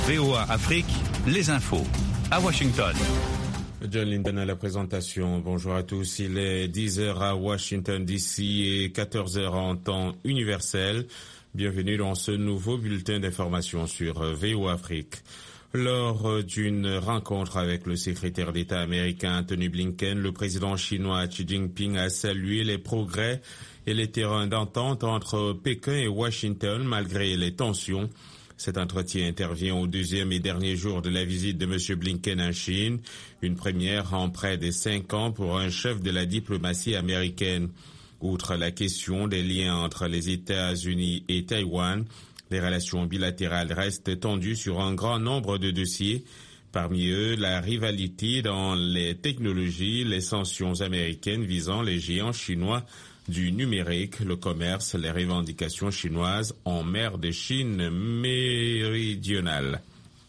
VOA Afrique, les infos. À Washington. John Linden à la présentation. Bonjour à tous. Il est 10h à Washington DC et 14h en temps universel. Bienvenue dans ce nouveau bulletin d'information sur VOA Afrique. Lors d'une rencontre avec le secrétaire d'État américain Anthony Blinken, le président chinois Xi Jinping a salué les progrès et les terrains d'entente entre Pékin et Washington malgré les tensions. Cet entretien intervient au deuxième et dernier jour de la visite de M. Blinken en Chine, une première en près de 5 ans pour un chef de la diplomatie américaine. Outre la question des liens entre les États-Unis et Taïwan, les relations bilatérales restent tendues sur un grand nombre de dossiers. Parmi eux, la rivalité dans les technologies, les sanctions américaines visant les géants chinois du numérique, le commerce, les revendications chinoises en mer de Chine méridionale.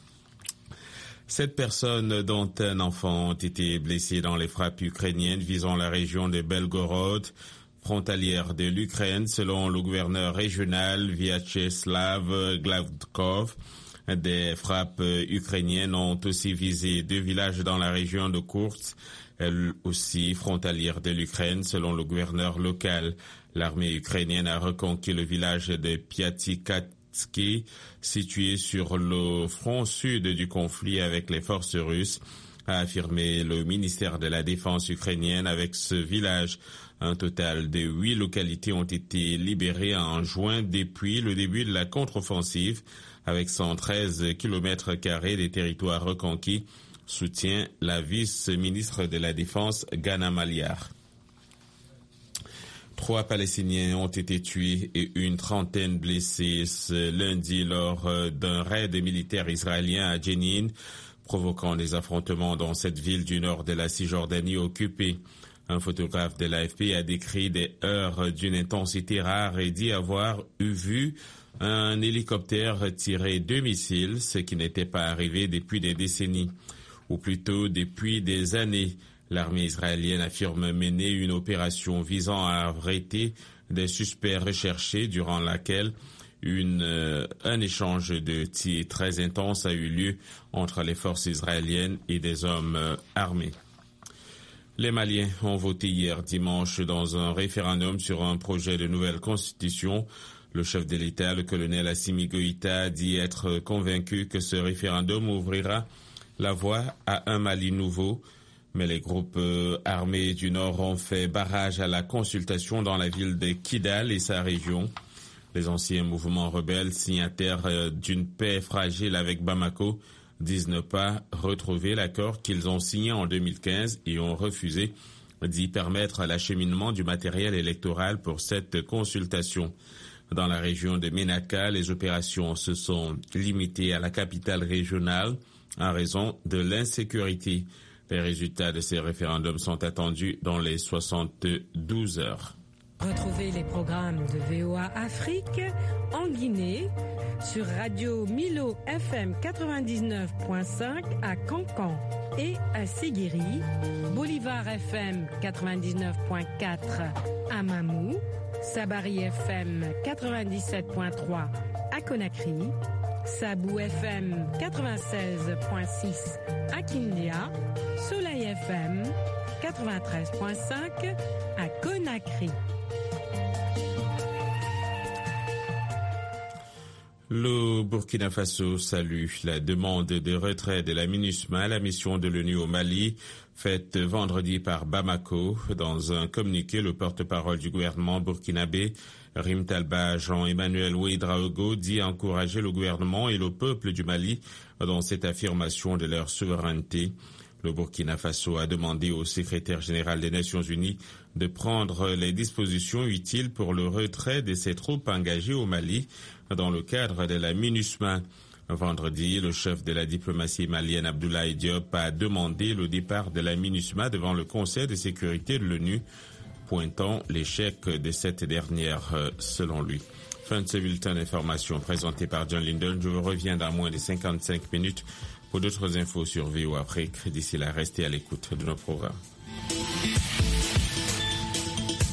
7 personnes, dont un enfant, ont été blessées dans les frappes ukrainiennes visant la région de Belgorod, frontalière de l'Ukraine, selon le gouverneur régional Vyacheslav Gladkov. Des frappes ukrainiennes ont aussi visé 2 villages dans la région de Koursk, elle aussi frontalière de l'Ukraine, selon le gouverneur local. L'armée ukrainienne a reconquis le village de Piatikatsky, situé sur le front sud du conflit avec les forces russes, a affirmé le ministère de la Défense ukrainienne. Avec ce village, un total de 8 localités ont été libérées en juin depuis le début de la contre-offensive, avec 113 km² des territoires reconquis, soutient la vice-ministre de la Défense, Ghana Maliar. 3 Palestiniens ont été tués et une trentaine blessés ce lundi lors d'un raid militaire israélien à Jenin, provoquant des affrontements dans cette ville du nord de la Cisjordanie occupée. Un photographe de l'AFP a décrit des heurts d'une intensité rare et dit avoir vu un hélicoptère tirer 2 missiles, ce qui n'était pas arrivé depuis des décennies, ou plutôt depuis des années. L'armée israélienne affirme mener une opération visant à arrêter des suspects recherchés, durant laquelle un échange de tirs très intense a eu lieu entre les forces israéliennes et des hommes armés. Les Maliens ont voté hier dimanche dans un référendum sur un projet de nouvelle constitution. Le chef de l'État, le colonel Assimi Goïta, dit être convaincu que ce référendum ouvrira la voie à un Mali nouveau. Mais les groupes armés du Nord ont fait barrage à la consultation dans la ville de Kidal et sa région. Les anciens mouvements rebelles signataires d'une paix fragile avec Bamako disent ne pas retrouver l'accord qu'ils ont signé en 2015 et ont refusé d'y permettre l'acheminement du matériel électoral pour cette consultation. Dans la région de Ménaka, les opérations se sont limitées à la capitale régionale en raison de l'insécurité. Les résultats de ces référendums sont attendus dans les 72 heures. Retrouvez les programmes de VOA Afrique en Guinée sur Radio Milo FM 99.5 à Cancan et à Séguéri, Bolivar FM 99.4 à Mamou, Sabari FM 97.3 à Conakry, Sabou FM 96.6 à Kindia, Soleil FM 93.5 à Conakry. Le Burkina Faso salue la demande de retrait de la MINUSMA, la mission de l'ONU au Mali, faite vendredi par Bamako. Dans un communiqué, le porte-parole du gouvernement burkinabé, Rim Talba Jean-Emmanuel Ouédraogo, dit encourager le gouvernement et le peuple du Mali dans cette affirmation de leur souveraineté. Le Burkina Faso a demandé au secrétaire général des Nations Unies de prendre les dispositions utiles pour le retrait de ses troupes engagées au Mali dans le cadre de la MINUSMA. Vendredi, le chef de la diplomatie malienne Abdoulaye Diop a demandé le départ de la MINUSMA devant le Conseil de sécurité de l'ONU, pointant l'échec de cette dernière selon lui. Fin de ce bulletin d'information présenté par John Linden. Je vous reviens dans moins de 55 minutes pour d'autres infos sur VOA Afrique. D'ici là, restez à l'écoute de nos programmes.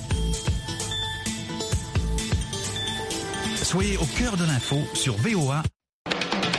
Soyez au cœur de l'info sur VOA.